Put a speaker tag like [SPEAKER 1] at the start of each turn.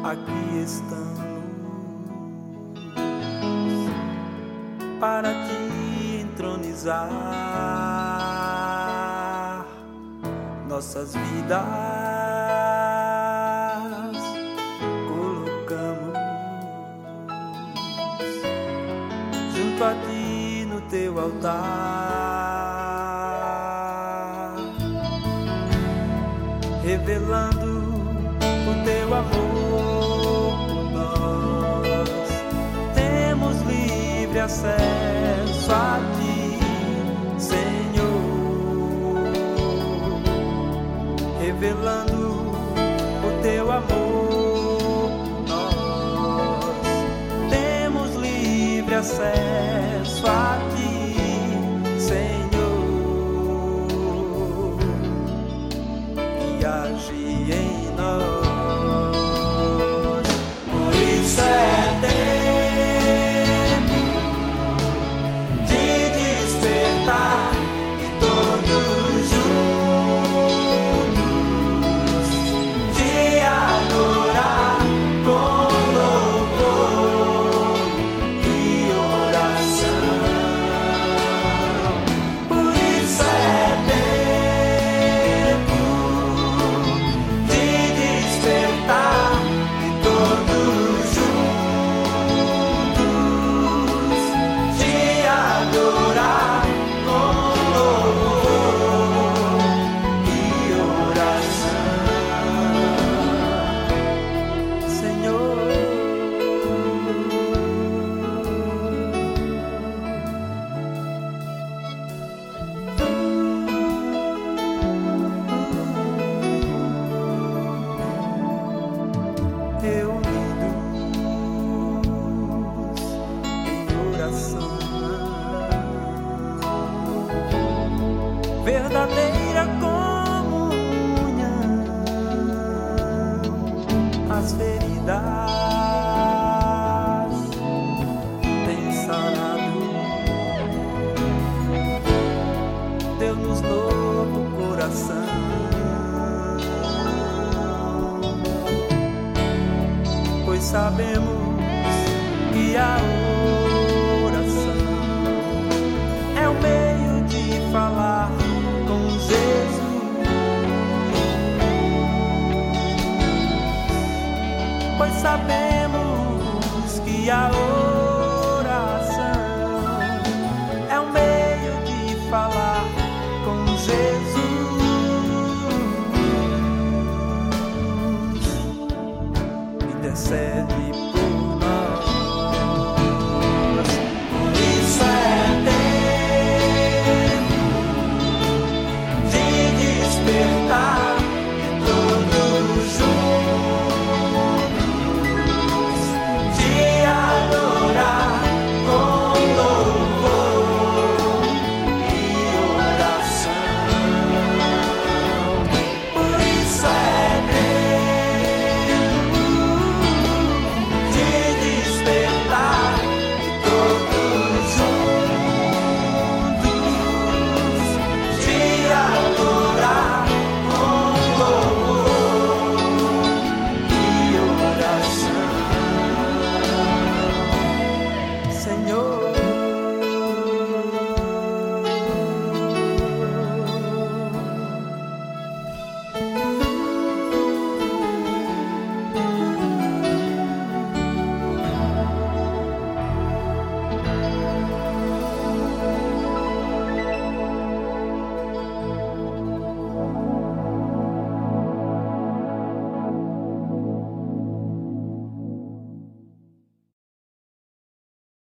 [SPEAKER 1] Aqui estamos para te entronizar. Nossas vidas colocamos junto a ti no teu altar, revelando o teu amor por nós. Temos livre acesso a ti, Senhor, revelando o teu amor por nós. Temos livre acesso a ti, Senhor, e age em nós. Verdadeira comunhão, as feridas têm sarado, deu-nos novo coração, pois sabemos que a oração é o meio de falar com Jesus, pois sabemos que a